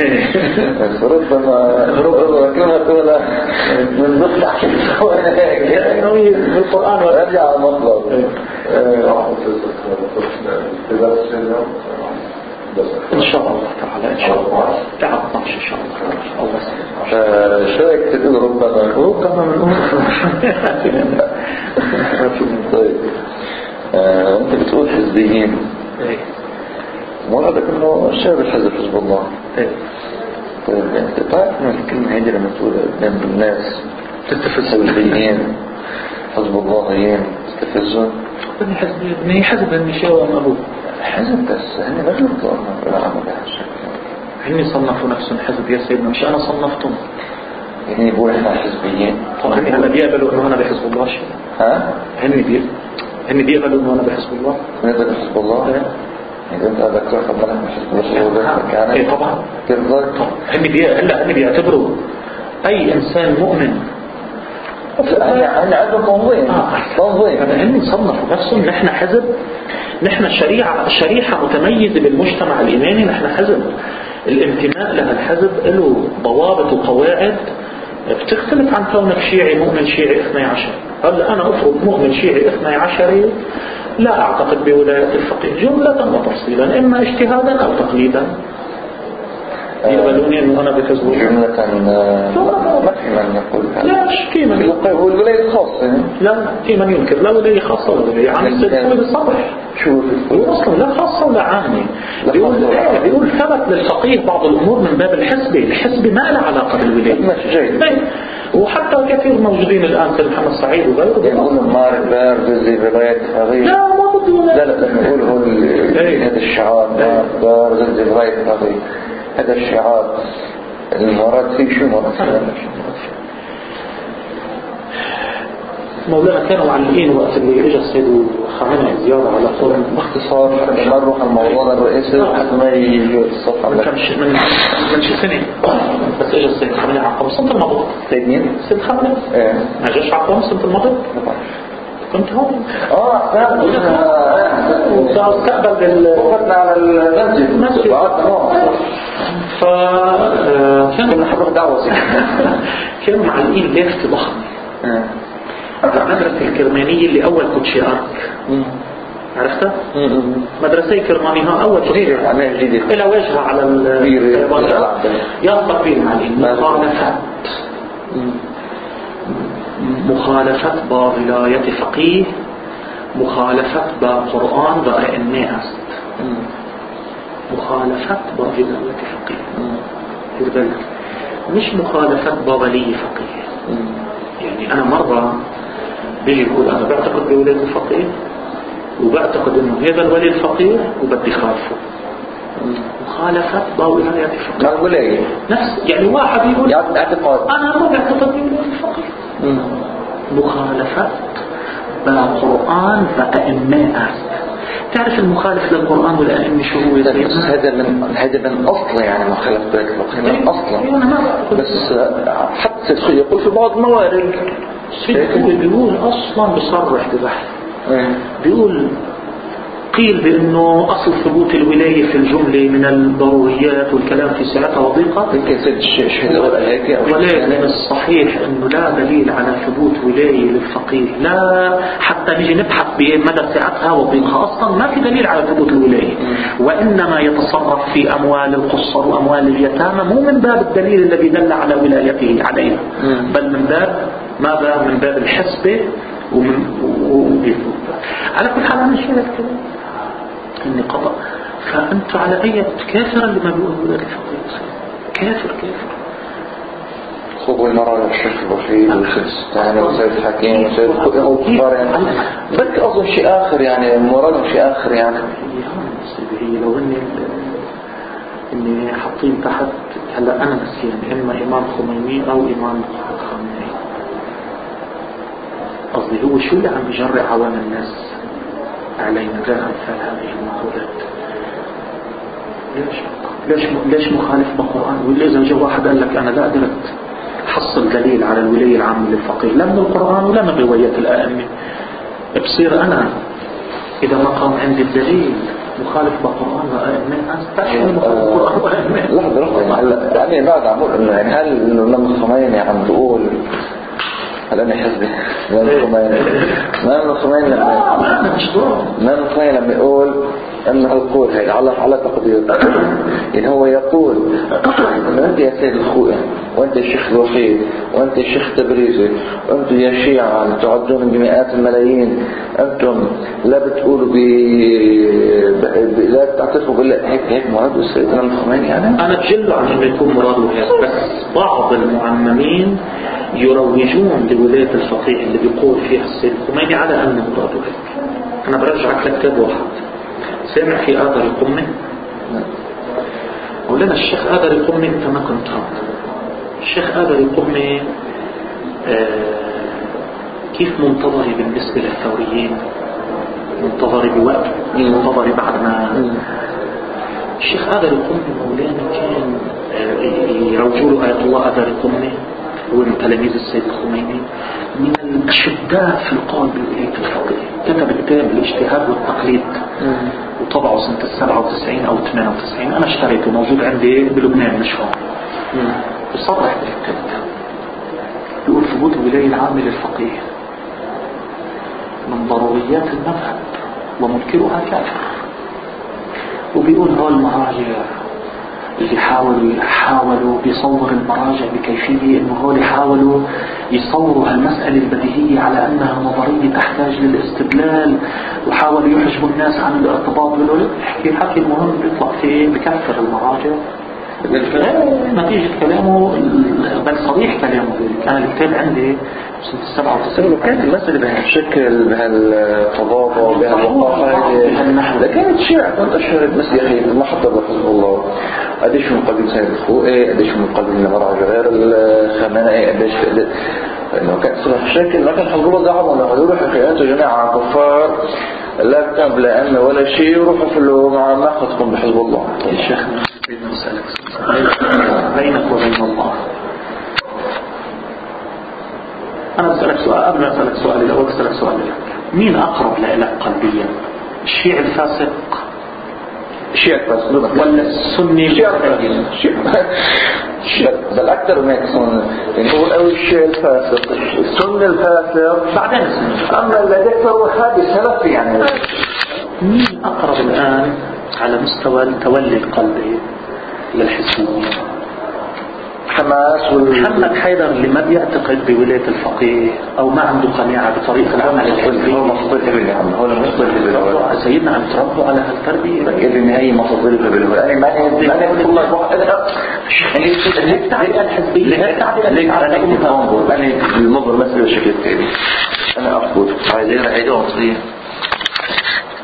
[SPEAKER 3] ربما كلمة تقولها من ضمن 10 ثواني
[SPEAKER 1] يعني في القرآن
[SPEAKER 3] ورجع على المطلب.
[SPEAKER 1] إن شاء الله تعالى، إن شاء الله تعال 12 إن شاء الله.
[SPEAKER 3] شو رأيك تقول ربما
[SPEAKER 1] من
[SPEAKER 3] طيب أنت بتقول حزبيين، مرادك إنه شاب الحزب حزب الله. طيب أنت تعرف من الكلمة هذه لما تقول قدام الناس تتفز حزبيين حزب اللهيين تتفزون؟
[SPEAKER 1] ابني حزب المشاوى أبوه
[SPEAKER 3] حزب، بس هني ما جربتوا بالعمل
[SPEAKER 1] هني صنفوا نفسهم حزب يا سيدنا، مش أنا صنفتهم.
[SPEAKER 3] يعني يقول إحنا حزبيين.
[SPEAKER 1] طبعا هلا بيقبلوا إنه أنا بحزب الله شيء؟ هني بيقبلوا إنه أنا بحزب الله؟
[SPEAKER 3] ماذا بحزب الله؟ إذا أنت ذكرت قبلك بحزب الله
[SPEAKER 1] إيه طبعا.
[SPEAKER 3] كيف ذلك؟
[SPEAKER 1] هني بيعتبروا أي إنسان مؤمن
[SPEAKER 3] أنا عندهم تنظيم.
[SPEAKER 1] هني صنفوا نفسهم نحن حزب، نحن شريحة متميزة بالمجتمع الإيماني، نحن حزب. الانتماء لها الحزب له ضوابط وقواعد بتختلف عن كونك شيعي مؤمن شيعي 12. هلا أنا أفرض مؤمن شيعي 12 لا أعتقد بولاية الفقيه جملة وتفصيلا، إما اجتهادا أو تقليدا. يقبلوني أنه أنا بحزب
[SPEAKER 3] جملة ما في من يقول
[SPEAKER 1] لا في من
[SPEAKER 3] يقول الولاية الخاصة.
[SPEAKER 1] لا في من ينكر لا ولاية خاصة ولا ولاية عامة. السيد بالصبح
[SPEAKER 3] شو
[SPEAKER 1] أصلا لا خاصة ولا عامة. بيقول ثبت للفقيه بعض الأمور من باب الحزب ما له علاقة بالولاية. وحتى كثير موجودين الآن في محمد سعيد وغيره
[SPEAKER 3] يقولوا مارك بار جزي ولاية فقيه.
[SPEAKER 1] لا ما بدو
[SPEAKER 3] لا يقولوا هذا الشعار مارك بار جزي ولاية فقيه. هذا الشعار المراد فيه شو مراد؟
[SPEAKER 1] مولانا كانوا معلقين وقت اللي اجى السيد خامنئي زيارة على طول
[SPEAKER 3] باختصار حتى ما نروح الموضوع الرئيسي حتى ما يجي الصفحة
[SPEAKER 1] من شي سنة بس اجى السيد خامنئي عقب سنة الماضي.
[SPEAKER 3] سيد مين؟
[SPEAKER 1] السيد خامنئي ما جاش عقب سنة الماضي. كنت هون استقبل
[SPEAKER 3] وقتنا على المسجد
[SPEAKER 1] فكانوا نحضر دعوة كانوا معلقين ليفت ضخم مدرسة الكرمانية اللي أول كوتشي أرك عرفتها؟ مدرسة كرمانيها أول كوتشي إلى وجهها على الطيبان يطلق فيه معلقين مخالفة بولاية فقيه، مخالفة بقرآن ضرائع الناس، مخالفة بولاية فقيه مش مخالفة بولي فقيه. يعني أنا مرة بيجي يقول أنا بعتقد بولاية الفقيه وبعتقد انه هذا الولي الفقيه وبدي خالفه مخالفة بولاية الفقيه.
[SPEAKER 3] ما ولاية
[SPEAKER 1] نفس يعني واحد يقول
[SPEAKER 3] اعتقاد
[SPEAKER 1] انا ما بعتقد بولاية الفقيه مخالفة بالقرآن وأئمة. تعرف المخالف للقرآن والأئمة شو هو؟
[SPEAKER 3] بس هذا من أصله يعني مخالفة الفقيه من أصله. بس حتى يقول في بعض موارد
[SPEAKER 1] بيقول أصلا بصرح ببحث بيقول قيل بأنه أصل ثبوت الولاية في الجملة من الضروريات والكلام في سعتها وضيقة، ولكن الصحيح أنه لا دليل على ثبوت ولاية للفقيه، لا حتى نجي نبحث بمدى سعتها وضيقها أصلا ما في دليل على ثبوت الولاية، وإنما يتصرف في أموال القصر وأموال اليتامى مو من باب الدليل الذي دل على ولايته عليها، بل من باب ماذا؟ من باب الحسبة على كل حال أنا شايف كده إني قضاء. فأنت على أي كافر اللي ما بيقول ولاية الفقيه؟ كافر
[SPEAKER 3] خذوا المرأة الشيخ الوحيد وسيد وسيد حكيم وسيد كفار يعني بك أظن شيء آخر يعني مرادهم شيء آخر يعني
[SPEAKER 1] هي لو إني حاطين تحت هلا أنا نسيان إما إمام خميني أو إمام خامنئي. قصدي هو شو اللي عم يجرع عوام الناس علينا غير أمثال هذه المقولات؟ ليش مخالف بالقرآن؟ ولا إذا جاء واحد قال لك أنا لا قدرت حصل دليل على الولاية العامة للفقيه لا من القرآن ولا من روايات الأئمة، بصير أنا إذا ما قام عندي الدليل مخالف بالقرآن وأئمة أستعمل مخالف بالقرآن وأئمة.
[SPEAKER 3] لحظة يعني بعد عمول إنه يعني هل إنه لما الخميني عم بقول هل أنا حزبي ما الخميني لما يقول أن القول هذا على تقدير إن هو يقول أنت يا سيد الخوئة وأنت الشيخ الوحيد وأنت الشيخ تبريزي وأنتم يا شيعة تعدون بمئات الملايين أنتم لا بتقولوا لا تعترفوا بالله هيك مراد السيد الإمام الخميني يعني
[SPEAKER 1] أنا بجل عن أنه يكون مراده هيك، بس بعض المعممين يروجون لولاية الفقيه اللي بيقول فيها السيد الخميني على أنه مراده هيك. أنا برجعك لكتاب واحد سامع في آذر القمة ولنا الشيخ آذر القمة أنت ما كنت الشيخ آذر القمة كيف منتظري بالنسبة للثوريين؟ منتظري بوقت منتظري بعد ما الشيخ آذر القمة مولانا كان يروجوا له آية الله آذر القمة هو من تلاميذ السيد الخميني من الأشداء في القول بولاية الفقيه، كتب كتاب الاجتهاد والتقليد وطبعه سنة 97 أو 98 أنا اشتريته موجود عندي بلبنان مش هون. يصرح بالكتاب يقول ثبوت الولاية العامة للفقيه من ضروريات المذهب ومنكرها كافر، وبيقول هو المراجع اللي حاولوا بيصور المراجع بكيفية انه هو حاولوا يصوروا هالمسألة البديهية على انها نظرية تحتاج للاستدلال وحاولوا يحجبوا الناس عن الارتباط بالعلم. حكي المهم بيطلع فيه بكفر المراجع نتيجة كلامه بل صريح كلامه. كان الكتاب عندي سنة 97
[SPEAKER 3] كانت المسألة بهالشكل بهالتضاد بهالوقافة لكانت شيعة كانت أشهرت مسيحية ما حتى بحزب الله قديش من قبل سيد الخوئي قديش من قبل المراجع غير الخمانئي قديش انه كان صلاح شكل ما كان حزب الله دعوة انه هدول حكاياته جماعة كفار لا كتاب لا أمن ولا شيء يروحوا في ما خطكم بحزب الله.
[SPEAKER 1] الشيخ بدنا نسألك بينك وبين الله. أنا بسألك سؤال قبل ما أسألك سؤال الأول بسألك سؤال لك مين أقرب لك قلبيا الشيعي الفاسق ولا السني
[SPEAKER 3] بل أكثر ما يكون نقول أول الشيعي الفاسق السني الفاسق
[SPEAKER 1] بعدين السني
[SPEAKER 3] أما الذي أكثر وحابي سلفي يعني.
[SPEAKER 1] مين أقرب الآن على مستوى التولي القلبي للحزبيين؟
[SPEAKER 3] حماس
[SPEAKER 1] محمد حيدر اللي ما بيعتقد بولاية الفقيه أو ما عنده قناعة بطريقة العمل الحزبي
[SPEAKER 3] هو مصدر إبن عم هو مصدر إبن
[SPEAKER 1] سيدنا عم تربوا على هالتربية
[SPEAKER 3] إبن أي مصدر إبن أنا ما أقول الله
[SPEAKER 1] ليه تعدي الحزبية
[SPEAKER 3] ليه المنظر مسألة بشكل التالي أنا أقول عايزين عيدة مصرية